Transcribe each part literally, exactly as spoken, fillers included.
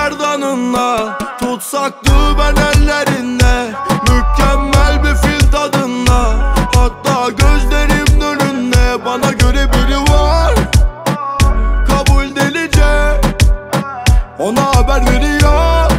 gerdanınla, tutsaktı ben ellerinde. Mükemmel bir fil tadında, hatta gözlerimin önünde. Bana göre biri var, kabul delice, ona haber veriyor,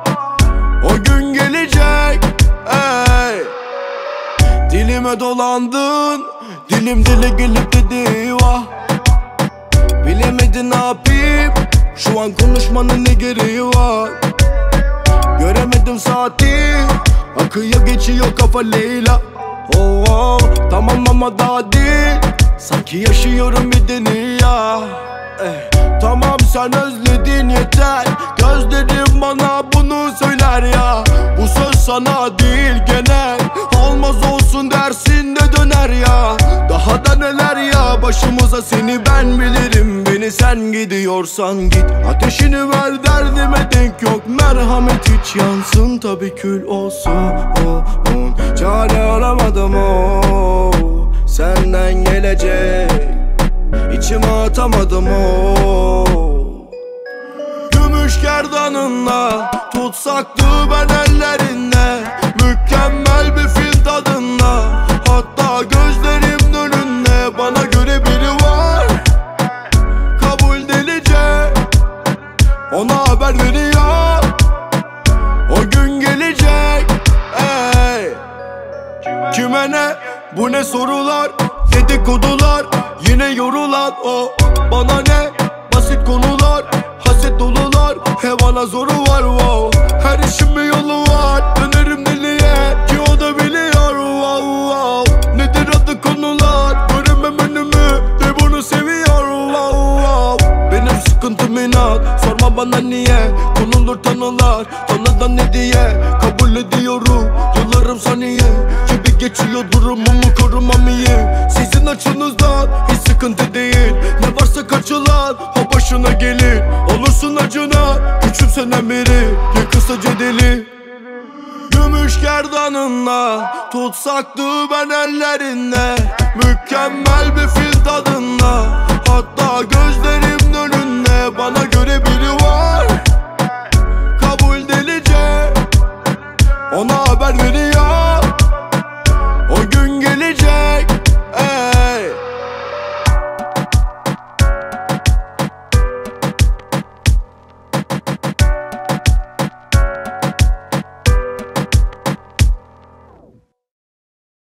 o gün gelecek. Ey, dilime dolandın, dilim dile gelip dedi vah. Bilemedin ne yapayım, şu an konuşmanın ne gereği var. Göremedim saati, akıyor geçiyor kafa Leyla. Oh, oh, tamam ama daha değil, sanki yaşıyorum bir dünya. eh, Tamam sen özledin yeter, gözlerim bana bunu söyler ya. Bu söz sana değil genel, olmaz olsun dersin de döner ya. Daha da neler ya başımıza, seni ben bilirim. Beni sen gidiyorsan git, ateşini ver derdime denk yok. Merhamet hiç yansın tabi kül olsun. oh, oh. Çare aramadım o oh. Senden gelecek, İçime atamadım o oh. Gümüş gerdanınla, tutsaktı ben ellerinde. Mükemmel bir fil tadında, hatta gözlerimin önünde. Bana göre biri var, kabul delice, ona haber veriyor, o gün gelecek. Ey, kime ne, bu ne sorular, dedikodular, yine yorulan o. Bana ne, basit konular, haset dolular, he bana zoru var wow. Her işin bir yolu var, dönerim deliye ki o da biliyor wow, wow. Nedir adı konular, göremem önümü ve bunu seviyor wow, wow. Benim sıkıntım inat, sorma bana niye. Konulur tanılar, tanıdan ne diye. Kabul ediyorum, yıllarım saniye gibi geçiyor, durumumu korumam iyi. Sizin açınızdan hiç sıkıntı değil, ne varsa kaçılan o başına gelir. Olursun acına, küçümsenen biri, yakınsaca deli. Gümüş gerdanınla, tutsaktı ben ellerinde. Mükemmel bir fil tadında, hatta gözlerimin önünde. Bana göre biri var, kabul delice, ona haber veriyor,